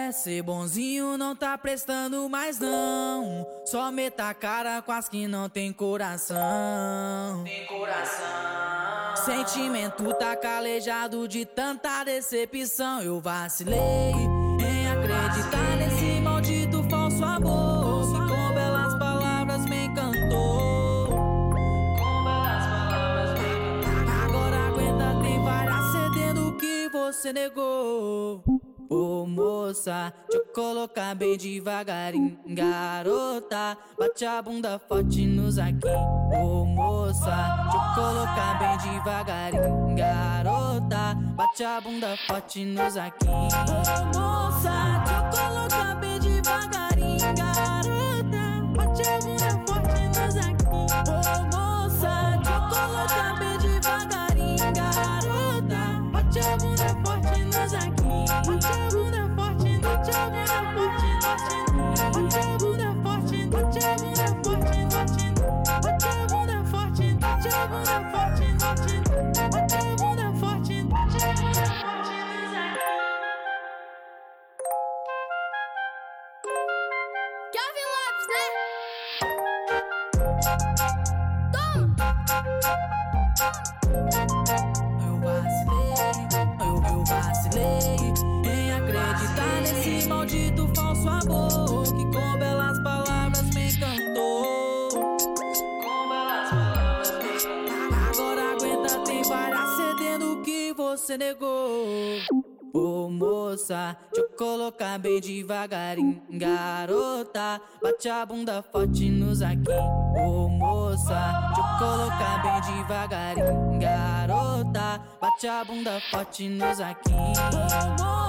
ser bonzinho não tá prestando mais não. Só meta a cara com as que não tem coração. Tem coração. Sentimento tá calejado de tanta decepção. Eu vacilei em acreditar nesse maldito falso amor que com belas palavras me encantou. Com belas palavras me encantou. Agora aguenta, tem várias cedendo o que você negou. Ô moça, deixa eu colocar bem devagarinho. Garota, bate a bunda forte nos aqui. Ô moça, deixa eu colocar bem devagarinho. Garota, bate a bunda forte nos aqui. Ô moça, deixa eu colocar bem devagarinho. Garota, bate a bunda forte nos aqui. Ô moça, deixa eu colocar bem devagarinho. Garota, bate a bunda forte nos aqui. Bate a bunda forte, bate a bunda forte, bate a bunda forte, bate a bunda forte, bate a bunda forte, bate a bunda forte, bate a bunda forte, bate a bunda forte, Gavin Lopes, né? Toma! Eu vacilei em acreditar nesse maldito falso amor que com belas palavras me encantou. Com belas palavras me encantou. Agora aguenta, tem várias cedendo o que você negou. Ô moça, deixa eu colocar bem devagarinho. Garota, bate a bunda forte nos aqui. Ô moça, deixa eu colocar bem devagarinho. Garota, bate a bunda forte nos aqui. Ô moça,